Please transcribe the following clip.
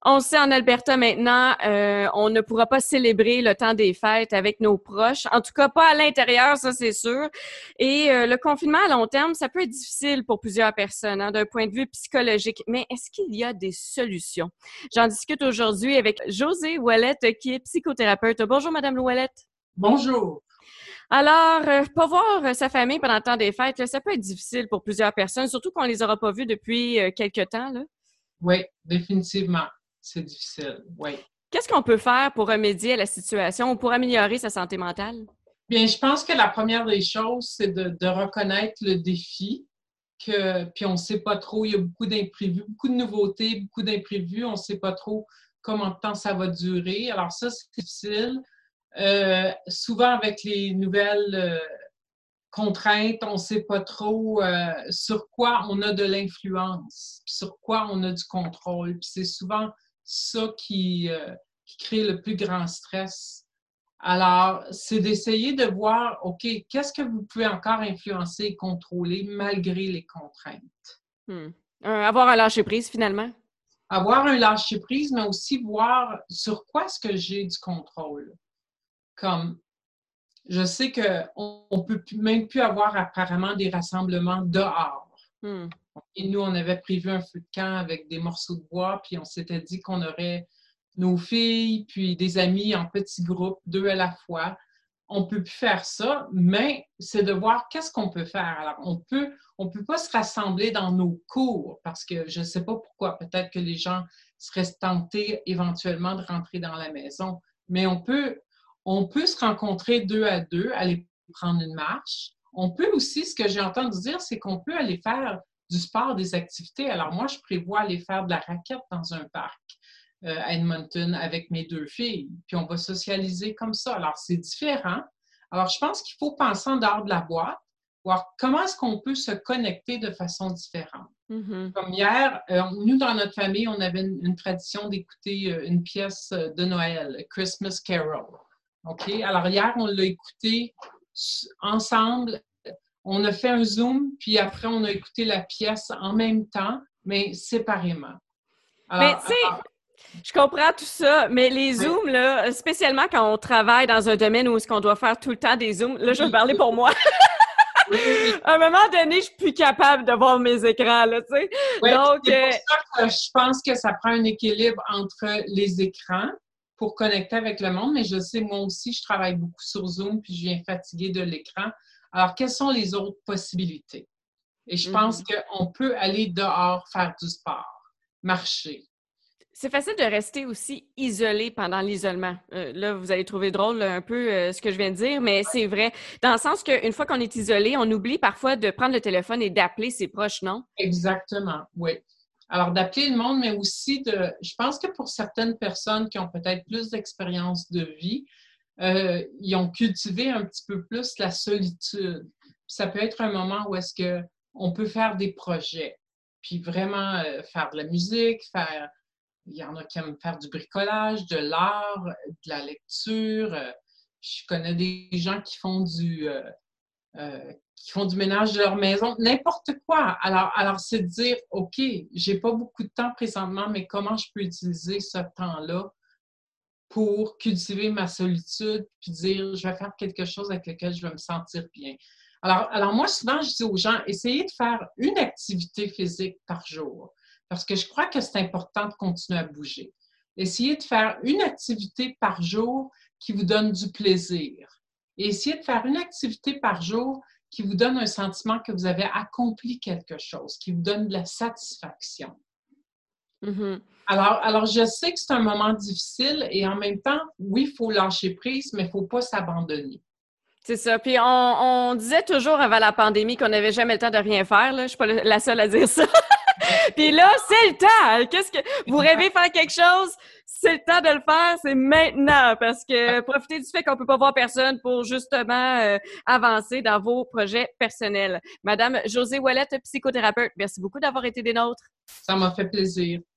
On sait en Alberta maintenant, on ne pourra pas célébrer le temps des fêtes avec nos proches. En tout cas, pas à l'intérieur, ça c'est sûr. Et le confinement à long terme, ça peut être difficile pour plusieurs personnes, hein, d'un point de vue psychologique. Mais est-ce qu'il y a des solutions? J'en discute aujourd'hui avec Josée Ouellette, qui est psychothérapeute. Bonjour, Madame Ouellette. Bonjour. Alors, pas voir sa famille pendant le temps des fêtes, là, ça peut être difficile pour plusieurs personnes, surtout qu'on les aura pas vus depuis quelque temps, là. Oui, définitivement, c'est difficile. Oui. Qu'est-ce qu'on peut faire pour remédier à la situation ou pour améliorer sa santé mentale? Bien, je pense que la première des choses, c'est de reconnaître le défi, puis on ne sait pas trop, il y a beaucoup d'imprévus, beaucoup de nouveautés, beaucoup d'imprévus, on ne sait pas trop combien de temps ça va durer. Alors ça, c'est difficile. Souvent, avec les nouvelles contraintes, on ne sait pas trop sur quoi on a de l'influence, puis sur quoi on a du contrôle. Puis c'est souvent ça qui crée le plus grand stress. Alors, c'est d'essayer de voir, OK, qu'est-ce que vous pouvez encore influencer et contrôler malgré les contraintes? Hmm. Avoir un lâcher-prise, finalement. Avoir un lâcher-prise, mais aussi voir sur quoi est-ce que j'ai du contrôle. Comme je sais qu'on ne peut même plus avoir apparemment des rassemblements dehors. Hmm. Et nous, on avait prévu un feu de camp avec des morceaux de bois, puis on s'était dit qu'on aurait nos filles, puis des amis en petits groupes, deux à la fois. On ne peut plus faire ça, mais c'est de voir qu'est-ce qu'on peut faire. Alors, on peut pas se rassembler dans nos cours parce que je ne sais pas pourquoi. Peut-être que les gens seraient tentés éventuellement de rentrer dans la maison, mais on peut se rencontrer deux à deux, aller prendre une marche. On peut aussi, ce que j'ai entendu dire, c'est qu'on peut aller faire du sport, des activités. Alors moi, je prévois aller faire de la raquette dans un parc à Edmonton avec mes deux filles. Puis on va socialiser comme ça. Alors c'est différent. Alors je pense qu'il faut penser en dehors de la boîte, voir comment est-ce qu'on peut se connecter de façon différente. Mhm. Comme hier, nous, dans notre famille, on avait une tradition d'écouter une pièce de Noël, Christmas Carol. OK? Alors hier, on l'a écouté ensemble. On a fait un Zoom, puis après, on a écouté la pièce en même temps, mais séparément. Mais Alors, tu sais, je comprends tout ça, mais les oui, Zooms, là, spécialement quand on travaille dans un domaine où est-ce qu'on doit faire tout le temps des Zooms, là, je vais oui, parler pour moi. oui, oui. À un moment donné, je suis plus capable de voir mes écrans, là, tu sais. Ouais, Donc, c'est pour ça que je pense que ça prend un équilibre entre les écrans pour connecter avec le monde, mais je sais, moi aussi, je travaille beaucoup sur Zoom, puis je viens fatiguée de l'écran. Alors, quelles sont les autres possibilités? Et je pense mhm. qu'on peut aller dehors faire du sport, marcher. C'est facile de rester aussi isolé pendant l'isolement. Là, vous allez trouver drôle un peu ce que je viens de dire, mais c'est vrai. Dans le sens qu'une fois qu'on est isolé, on oublie parfois de prendre le téléphone et d'appeler ses proches, non? Exactement, oui. Alors, d'appeler le monde, mais aussi je pense que pour certaines personnes qui ont peut-être plus d'expérience de vie, ils ont cultivé un petit peu plus la solitude. Ça peut être un moment où est-ce que on peut faire des projets, puis vraiment faire de la musique, il y en a qui aiment faire du bricolage, de l'art, de la lecture. Je connais des gens qui font du ménage de leur maison, n'importe quoi. Alors c'est de dire, OK, j'ai pas beaucoup de temps présentement, mais comment je peux utiliser ce temps-là pour cultiver ma solitude, puis dire, je vais faire quelque chose avec lequel je vais me sentir bien. Alors moi, souvent, je dis aux gens, essayez de faire une activité physique par jour, parce que je crois que c'est important de continuer à bouger. Essayez de faire une activité par jour qui vous donne du plaisir. Et essayez de faire une activité par jour qui vous donne un sentiment que vous avez accompli quelque chose, qui vous donne de la satisfaction. Mhm. Alors, je sais que c'est un moment difficile et en même temps, oui, il faut lâcher prise, mais il ne faut pas s'abandonner. C'est ça. Puis on disait toujours avant la pandémie qu'on n'avait jamais le temps de rien faire. Là. Je suis pas la seule à dire ça. Puis là, c'est le temps. Qu'est-ce que vous rêvez faire quelque chose? C'est le temps de le faire, c'est maintenant. Parce que profitez du fait qu'on peut pas voir personne pour justement avancer dans vos projets personnels. Madame Josée Ouellette, psychothérapeute, merci beaucoup d'avoir été des nôtres. Ça m'a fait plaisir.